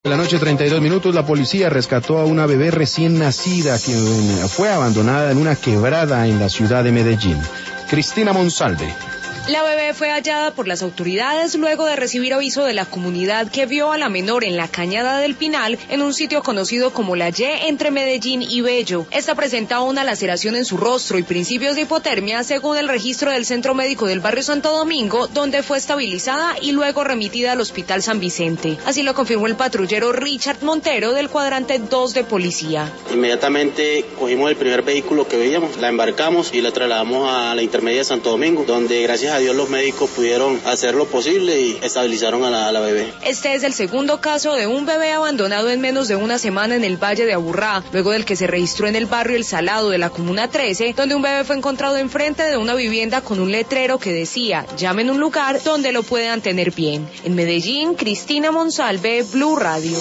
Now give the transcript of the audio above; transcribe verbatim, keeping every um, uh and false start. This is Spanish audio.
En la noche treinta y dos minutos, la policía rescató a una bebé recién nacida que fue abandonada en una quebrada en la ciudad de Medellín. Cristina Monsalve. La bebé fue hallada por las autoridades luego de recibir aviso de la comunidad que vio a la menor en la Cañada del Pinal, en un sitio conocido como La Y entre Medellín y Bello. Esta presentaba una laceración en su rostro y principios de hipotermia, según el registro del Centro Médico del Barrio Santo Domingo, donde fue estabilizada y luego remitida al Hospital San Vicente. Así lo confirmó el patrullero Richard Montero del cuadrante dos de policía. Inmediatamente cogimos el primer vehículo que veíamos, la embarcamos y la trasladamos a la intermedia de Santo Domingo, donde gracias a Dios los médicos pudieron hacer lo posible y estabilizaron a la, a la bebé. Este es el segundo caso de un bebé abandonado en menos de una semana en el Valle de Aburrá, luego del que se registró en el barrio El Salado de la Comuna trece, donde un bebé fue encontrado enfrente de una vivienda con un letrero que decía: llamen un lugar donde lo puedan tener bien. En Medellín, Cristina Monsalve, Blue Radio.